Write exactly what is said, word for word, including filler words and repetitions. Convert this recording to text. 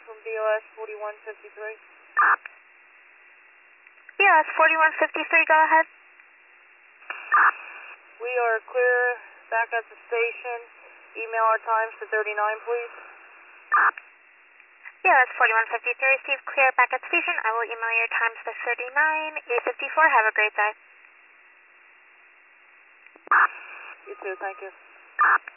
from B O S forty-one fifty-three. B O S forty-one fifty-three, go ahead. We are clear back at the station. Email our times to thirty-nine, please. B O S forty-one fifty-three, receive clear back at station. I will email your times to thirty-nine, eight fifty-four. Have a great day. You too, thank you.